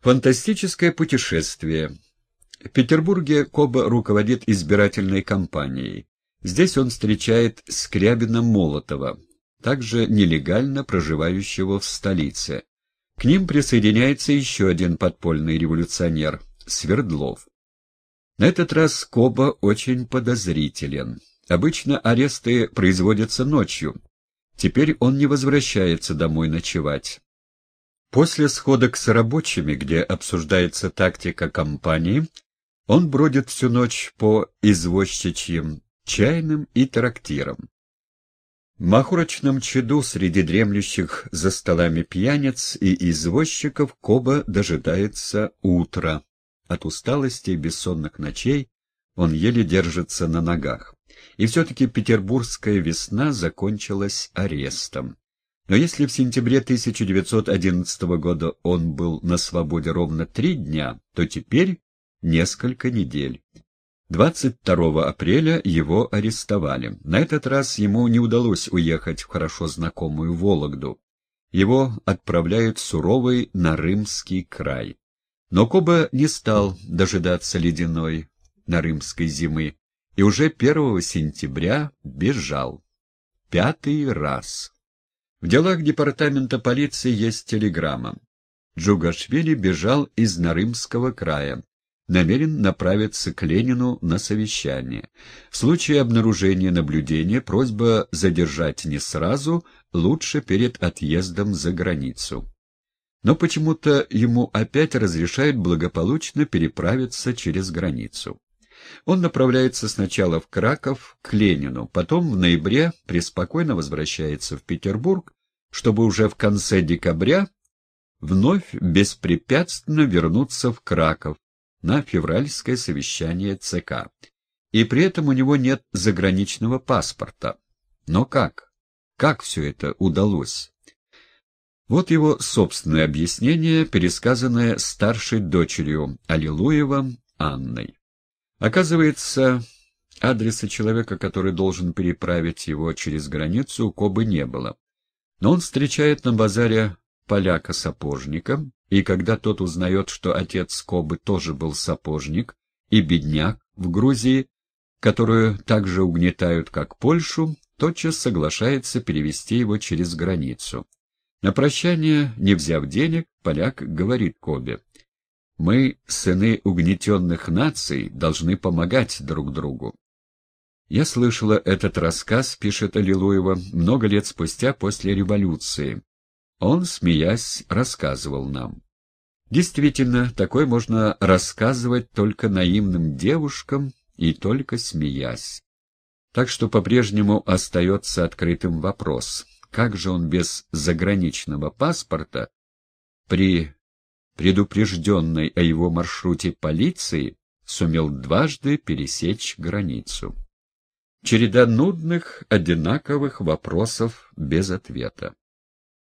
Фантастическое путешествие. В Петербурге Коба руководит избирательной кампанией. Здесь он встречает Скрябина-Молотова, также нелегально проживающего в столице. К ним присоединяется еще один подпольный революционер – Свердлов. На этот раз Коба очень подозрителен. Обычно аресты производятся ночью. Теперь он не возвращается домой ночевать. После сходок с рабочими, где обсуждается тактика кампании, он бродит всю ночь по извозчичьим чайным и трактирам. В махорочном чаду среди дремлющих за столами пьяниц и извозчиков Коба дожидается утра. От усталости и бессонных ночей он еле держится на ногах. И все-таки петербургская весна закончилась арестом. Но если в сентябре 1911 года он был на свободе ровно 3 дня, то теперь несколько недель. 22 апреля его арестовали. На этот раз ему не удалось уехать в хорошо знакомую Вологду. Его отправляют в суровый Нарымский край. Но Коба не стал дожидаться ледяной нарымской зимы и уже 1 сентября бежал. 5-й раз. В делах департамента полиции есть телеграмма. Джугашвили бежал из Нарымского края. Намерен направиться к Ленину на совещание. В случае обнаружения наблюдения просьба задержать не сразу, лучше перед отъездом за границу. Но почему-то ему опять разрешают благополучно переправиться через границу. Он направляется сначала в Краков, к Ленину, потом в ноябре преспокойно возвращается в Петербург, чтобы уже в конце декабря вновь беспрепятственно вернуться в Краков на февральское совещание ЦК. И при этом у него нет заграничного паспорта. Но как? Как все это удалось? Вот его собственное объяснение, пересказанное старшей дочерью Аллилуева Анной. Оказывается, адреса человека, который должен переправить его через границу, у Кобы не было. Но он встречает на базаре поляка-сапожника, и когда тот узнает, что отец Кобы тоже был сапожник и бедняк в Грузии, которую так же угнетают, как Польшу, тотчас соглашается перевести его через границу. На прощание, не взяв денег, поляк говорит Кобе: «Мы, сыны угнетенных наций, должны помогать друг другу». «Я слышала этот рассказ», — пишет Аллилуева, — «много лет спустя после революции. Он, смеясь, рассказывал нам». Действительно, такое можно рассказывать только наивным девушкам и только смеясь. Так что по-прежнему остается открытым вопрос: как же он без заграничного паспорта при предупрежденной о его маршруте полиции сумел дважды пересечь границу? Череда нудных, одинаковых вопросов без ответа.